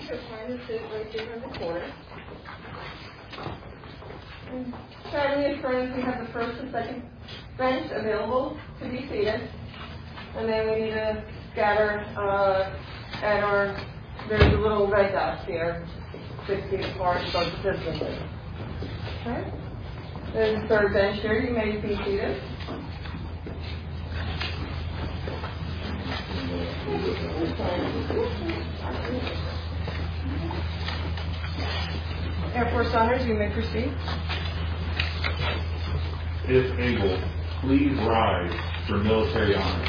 So find a sit right there in the corner. And straddling your friends, we have the first and second bench available to be seated. And then we need to scatter at our, there's a little red dot here, 6 feet apart, so participants. Okay? There's the third bench here, you may be seated. Air Force honors, you may proceed. If able, please rise for military honors.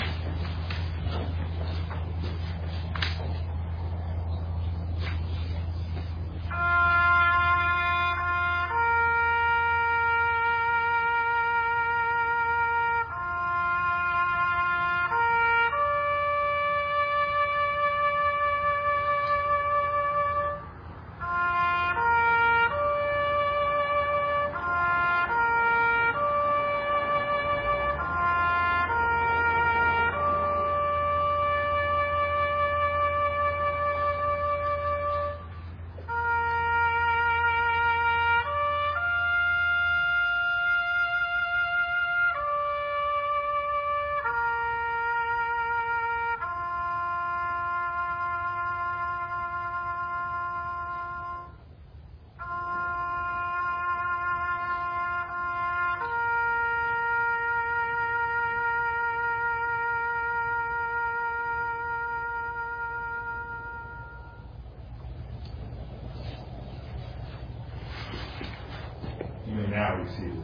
You may now be seated.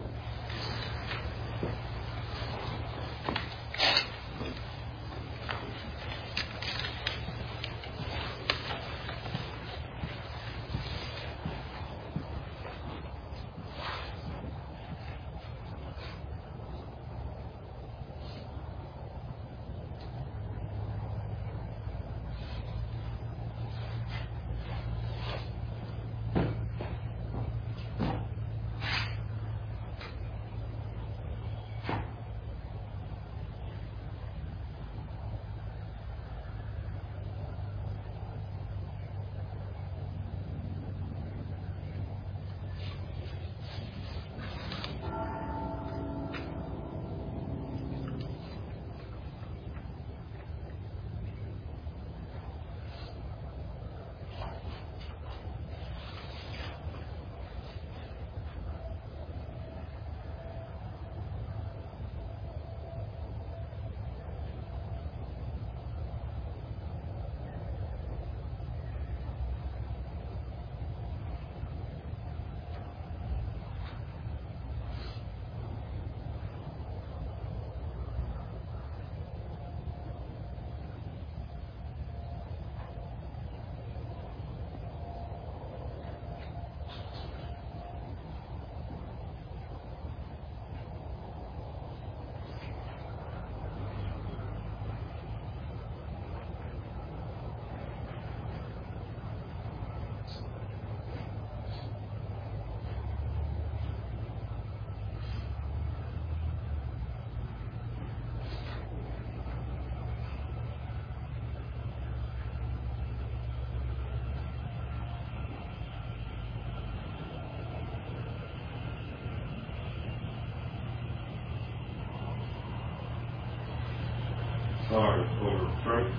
Sorry, over. Frank.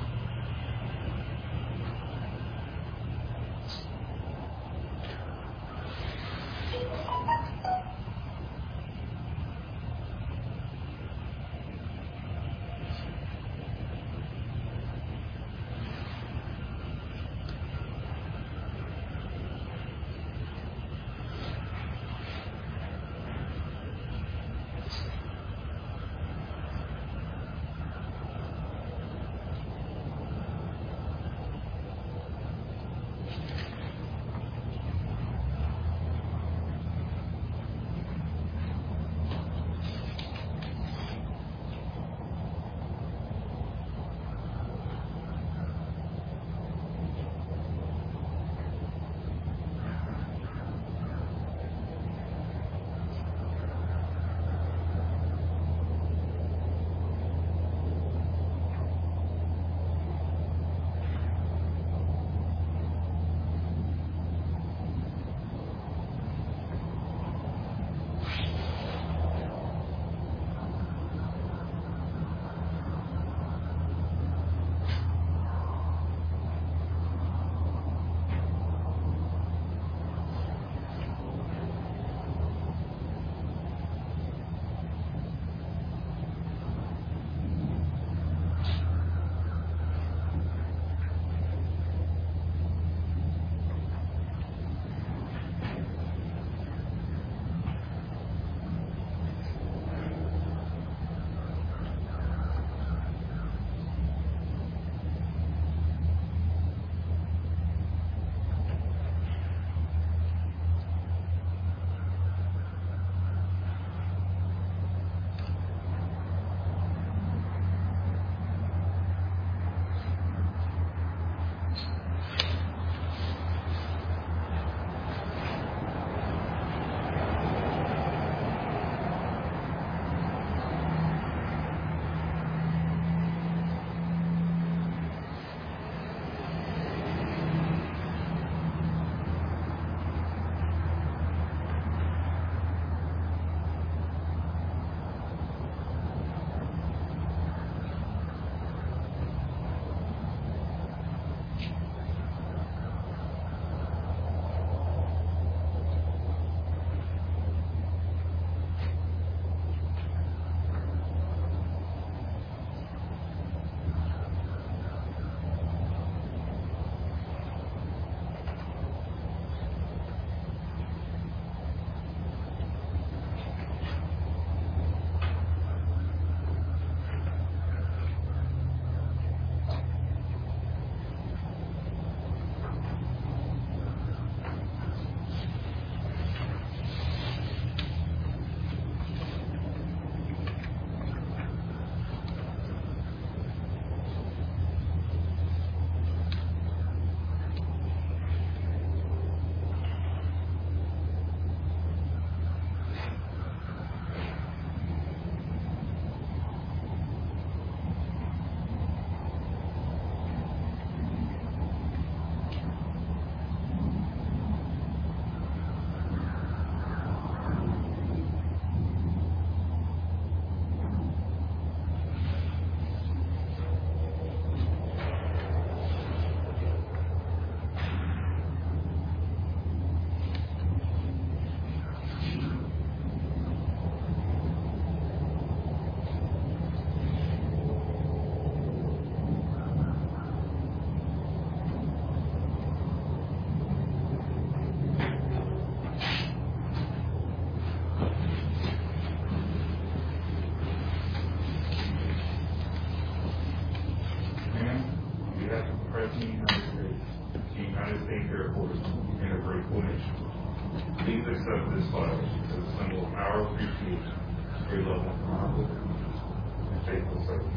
Pink Air Force and a great finish. Please accept this flag as a symbol of our appreciation for your love and honorable and faithful service.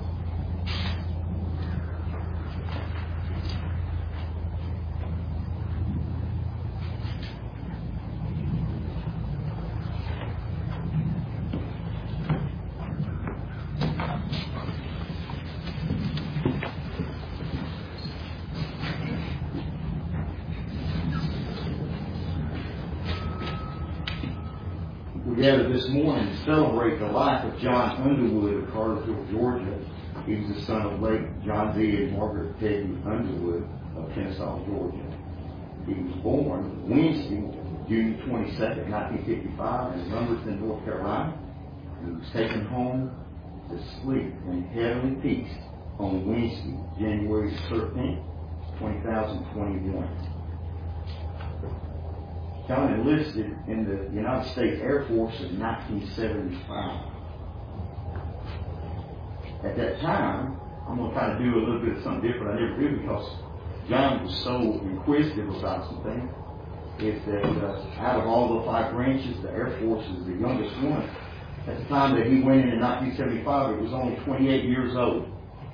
We gathered this morning to celebrate the life of John Underwood of Cartersville, Georgia. He was the son of late John Z. and Margaret Peggy Underwood of Kennesaw, Georgia. He was born Wednesday, June 22nd, 1955 in Lumberton, North Carolina. He was taken home to sleep in heavenly peace on Wednesday, January 13th, 2021. John enlisted in the United States Air Force in 1975. At that time, I'm going to kind of do a little bit of something different I never do because John was so inquisitive about some things. Is that out of all the 5 branches, the Air Force is the youngest one. At the time that he went in 1975, it was only 28 years old.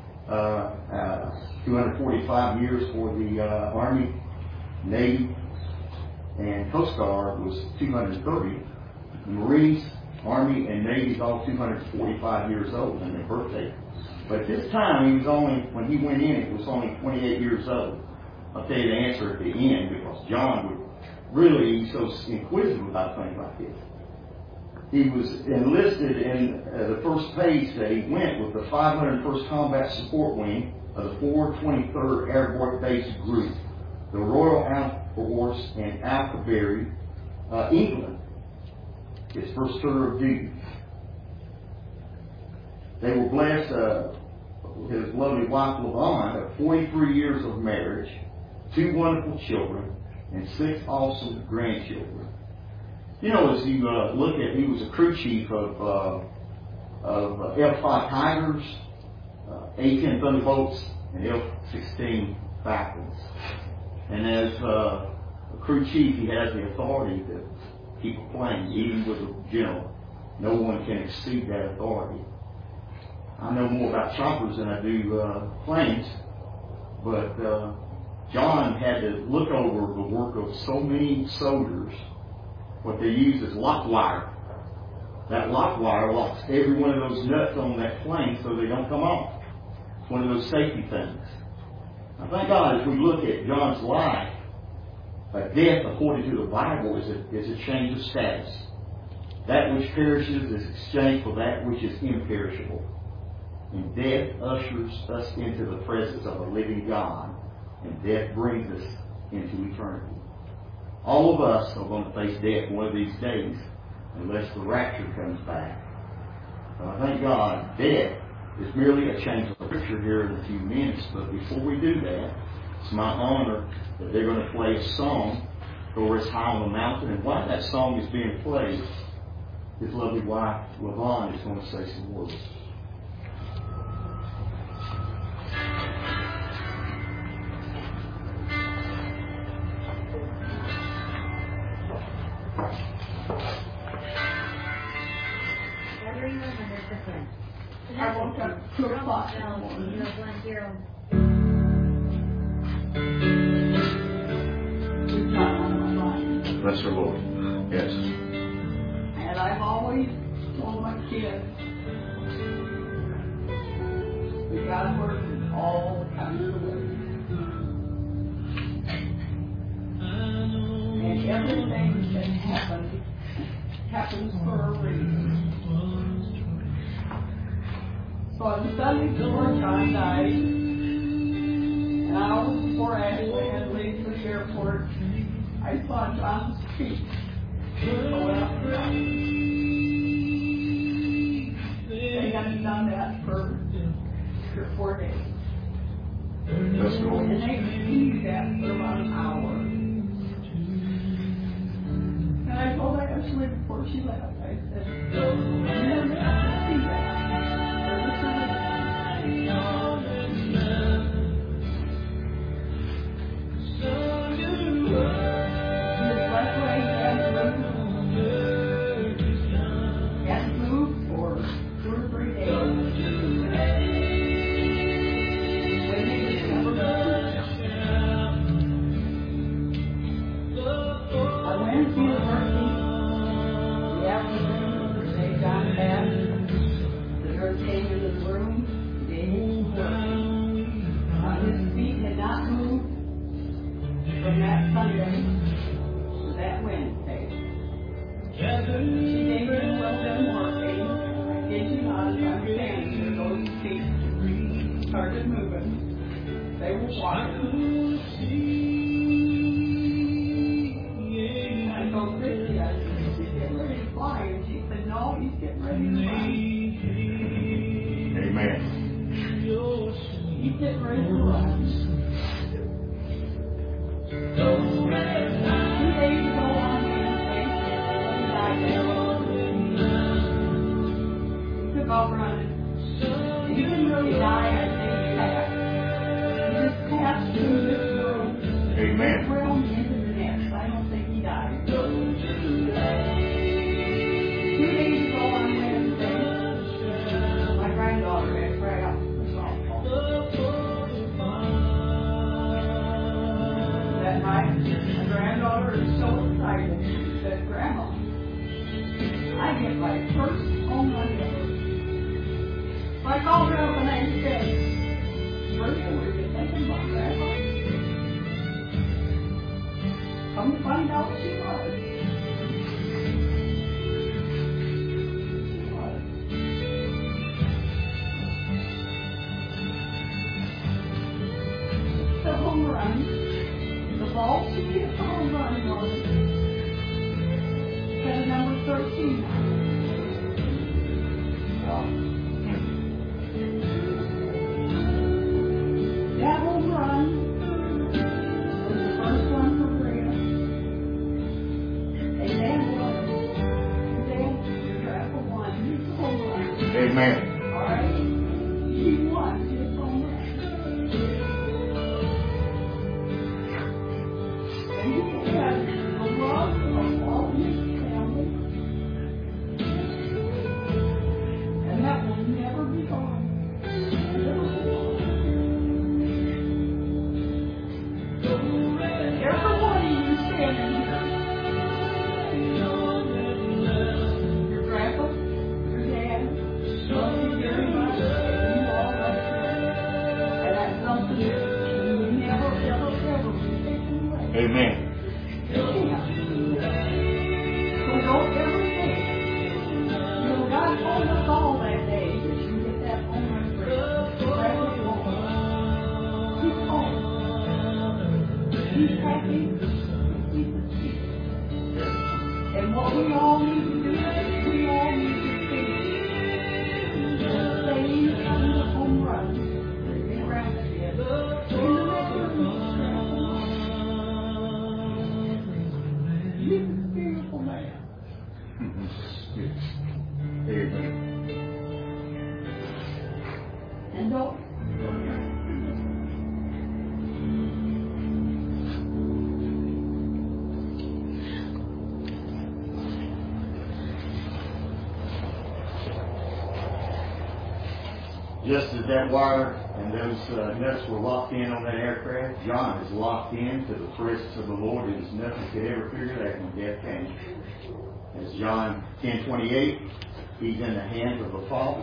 245 years for the Army, Navy, and Coast Guard was 230. The Marines, Army, and Navy is all 245 years old on their birthday. But at this time, he was only, when he went in, it was only 28 years old. I'll tell you the answer at the end because John would really be so inquisitive about things like this. He was enlisted in the first phase that he went with the 501st Combat Support Wing of the 423rd Airborne Base Group, the Royal Air Force in Alcaberry, England, his first tour of duty. They were blessed, his lovely wife LaVon, of 43 years of marriage, 2 wonderful children, and 6 awesome grandchildren. You know, as you look at, he was a crew chief of F-5 Tigers, A-10 Thunderbolts, and F-16 Falcons. And as a crew chief, he has the authority to keep a plane, even with a general. No one can exceed that authority. I know more about choppers than I do planes, but John had to look over the work of so many soldiers. What they use is lock wire. That lock wire locks every one of those nuts on that plane so they don't come off. It's one of those safety things. Now, thank God, as we look at John's life, death, according to the Bible, is a change of status. That which perishes is exchanged for that which is imperishable. And death ushers us into the presence of a living God, and death brings us into eternity. All of us are going to face death one of these days, unless the rapture comes back. But I thank God, death is merely a change of picture here in a few minutes. But before we do that, it's my honor that they're going to play a song, Go Rest High on the Mountain. And while that song is being played, his lovely wife, LaVon, is going to say some words. I woke up 2 o'clock in the morning. It's not on my mind. Bless the Lord. Yes. And I've always told my kids that God works in all kinds of ways. And everything that happens for a reason. So on Sunday before John died, an hour before Ashley had to leave for the airport, I saw John's feet going up the mountain. They hadn't done that for 3 or 4 days. Bless the Lord. And they did that for about an hour. And I told Ashley before she left, I said, you're never going to see that. So you left leg hasn't moved for 2 or 3 days. When they discovered her, I went to university. The afternoon, they got back. The nurse came in his room, gave him some work. His feet had not moved from that Sunday to that Wednesday. She gave him a little bit more pain. I kid you not, as I'm standing there, those feet started moving. They were walking. I told Christy, I said, he's getting ready to fly. And she said, no, he's getting ready to fly. Amen. He's getting ready to run. 2 days ago on Wednesday, he died there. He took off running. He didn't really die, I think he passed. He just passed through this room. Amen. This room into the next. I don't think he died. 2 days ago on Wednesday, my granddaughter had cried out for softball. That night, my granddaughter is so excited. She said, Grandma, I get my first home run ever. So I called her up and I said, Maria, were you thinking about Grandma? Come to find out she was. She was. The home run. The ball she hit the home run was had a number 13 on it. That home run was the first one for Bria. And then your draft for one, he's the home run. Amen. All right? He won his home run. And he had the love of all his family. And that will never be gone. Never be gone. Every one of you standing here, your grandpa, your dad, love you very much, and you all love you. And that's something that you never, ever, ever be taken away. Amen. So don't ever think, God told us all that day that you get that home run for forever long. He's home. He's happy. He's at peace. And what we all need to do is we all need to think the same kind of home run that the ground did. In the regular He's a beautiful man. Amen. And don't. Just as that wire and those nuts were locked in on that aircraft, John is locked in to the presence of the Lord. It is nothing could ever figure that when death came. As John 10:28, he's in the hands of the Father.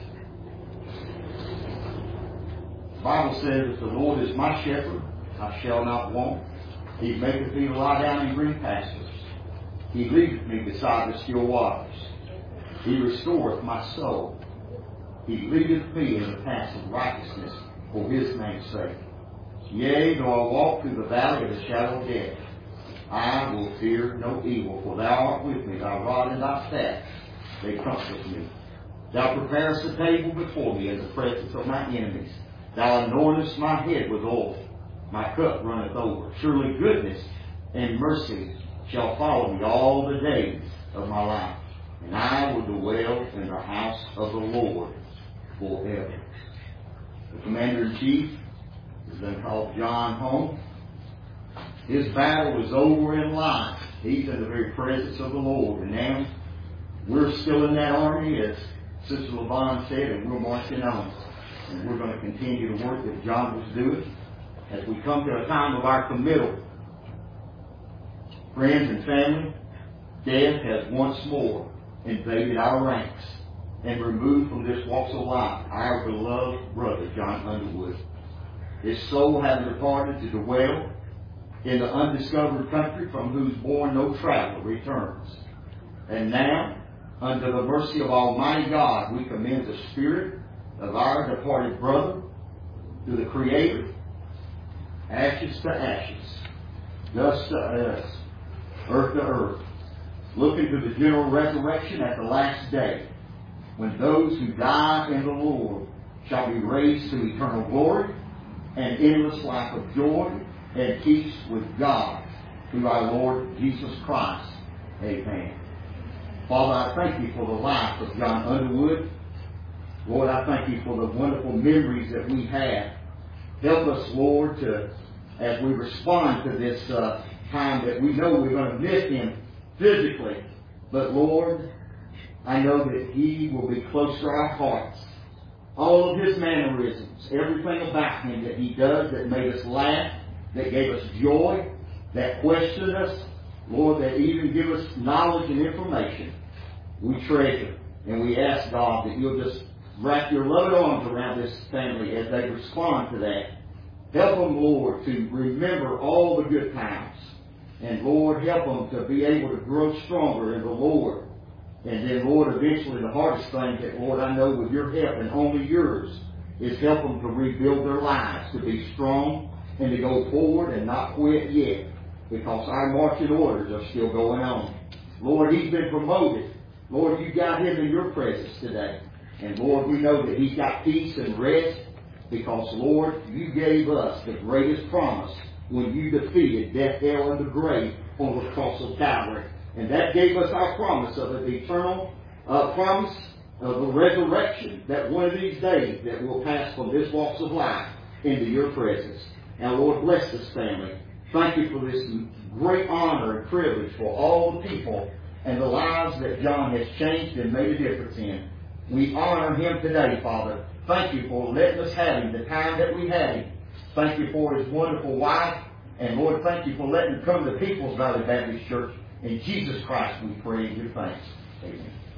The Bible says that the Lord is my shepherd, I shall not want. He maketh me to lie down in green pastures. He leadeth me beside the still waters. He restoreth my soul. He leadeth me in the paths of righteousness for his name's sake. Yea, though I walk through the valley of the shadow of death, I will fear no evil, for thou art with me, thy rod and thy staff, they comfort me. Thou preparest a table before me in the presence of my enemies. Thou anointest my head with oil. My cup runneth over. Surely goodness and mercy shall follow me all the days of my life, and I will dwell in the house of the Lord forever. The Commander-in-Chief has been called John home. His battle is over in life. He's in the very presence of the Lord. And now we're still in that army, as Sister LaVon said, and we're marching on. And we're going to continue the work that John was doing. As we come to a time of our committal, friends and family, death has once more invaded our ranks and removed from this walk of life our beloved brother, John Underwood. His soul has departed to dwell in the undiscovered country from whose bourne no traveler returns. And now, under the mercy of Almighty God, we commend the spirit of our departed brother to the Creator, ashes to ashes, dust to dust, earth to earth, looking to the general resurrection at the last day, when those who die in the Lord shall be raised to eternal glory and endless life of joy and peace with God through our Lord Jesus Christ. Amen. Father, I thank you for the life of John Underwood. Lord, I thank you for the wonderful memories that we have. Help us, Lord, to, as we respond to this time that we know we're going to miss him physically, but Lord, I know that he will be close to our hearts. All of his mannerisms, everything about him that he does that made us laugh, that gave us joy, that questioned us, Lord, that even give us knowledge and information, we treasure. And we ask, God, that you'll just wrap your loving arms around this family as they respond to that. Help them, Lord, to remember all the good times. And, Lord, help them to be able to grow stronger in the Lord. And then, Lord, eventually the hardest thing that, Lord, I know with your help and only yours is help them to rebuild their lives, to be strong and to go forward and not quit yet, because our marching orders are still going on. Lord, he's been promoted. Lord, you got him in your presence today. And Lord, we know that he's got peace and rest because, Lord, you gave us the greatest promise when you defeated death, hell, and the grave on the cross of Calvary. And that gave us our promise of an eternal promise of the resurrection, that one of these days that we'll pass from this walks of life into your presence. Now, Lord, bless this family. Thank you for this great honor and privilege for all the people and the lives that John has changed and made a difference in. We honor him today, Father. Thank you for letting us have him the time that we had him. Thank you for his wonderful wife. And Lord, thank you for letting him come to People's Valley Baptist Church. In Jesus Christ we pray and give thanks. Amen.